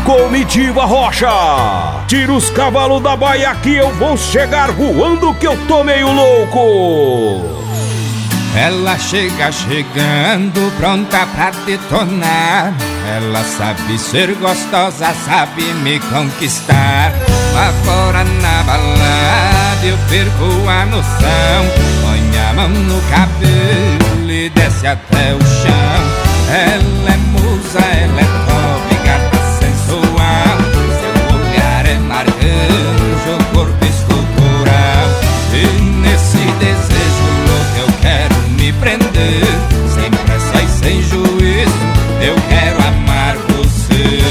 Comitiva Rocha. Tira os cavalos da baia que eu vou chegar voando que eu tô meio louco. Ela chega chegando, pronta pra detonar. Ela sabe ser gostosa, sabe me conquistar. Lá fora na balada eu perco a noção. Põe a mão no cabelo e desce até o chão. Ela é musa, ela é top, gata sensual. Seu olhar é marcante, o corpo escultural. E nesse desejo louco eu quero me prender. Sem pressa e sem juízo eu quero amar você.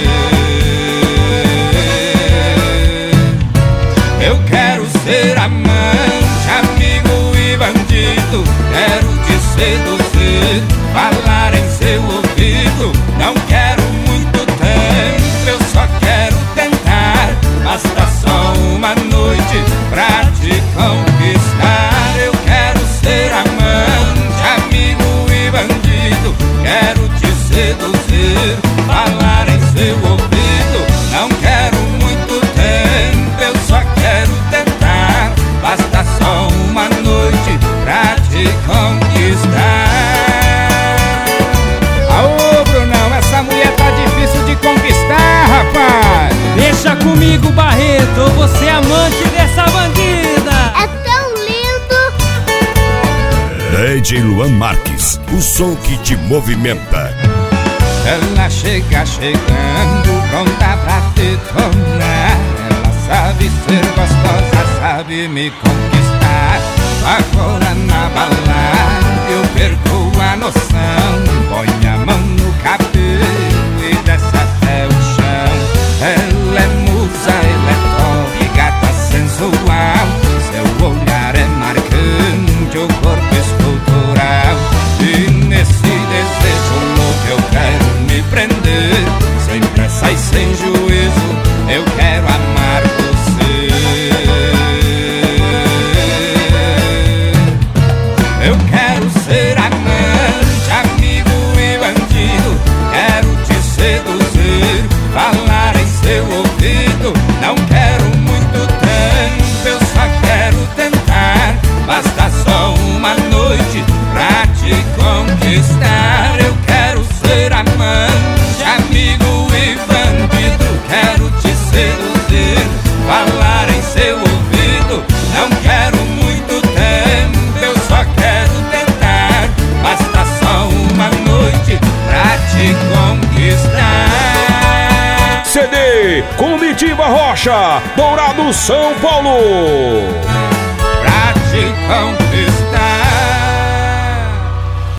Eu quero ser amante, amigo e bandido. Quero te seduzir, falar em seu ouvido. Não quero muito tempo, eu só quero tentar. Basta só uma noite pra te conquistar. Eu quero ser amante, amigo e bandido. Quero te seduzir, falar em seu ouvido. Não quero muito tempo, eu só quero tentar. Basta só uma noite pra te conquistar. Aô, Brunão, essa mulher tá difícil de conquistar, rapaz. Deixa comigo, Barreto, eu vou ser amante dessa bandida. É tão lindo. DJ Luan Marques, o som que te movimenta. Ela chega chegando, pronta pra detonar. Ela sabe ser gostosa, sabe me conquistar. Agora na balada eu perco a noção. Põe a mão no cabelo e desce até o chão. Ela é musa, ela é top, gata sensual. Seu olhar é marcante, o corpo escultural. E nesse desejo louco eu quero me prender. Sem pressa e sem juízo eu quero amar você. Eu quero ser amante, amigo e bandido. Quero te seduzir, falar em seu ouvido. Não quero muito tempo, eu só quero tentar. Basta só uma noite pra te conquistar. Eu quero ser amante, amigo e bandido. Quero te seduzir, falar em seu ouvido. Não quero muito tempo, eu só quero tentar. Basta só uma noite pra te conquistar. CD Comitiva Rocha, Dourado, São Paulo. Pra te conquistar.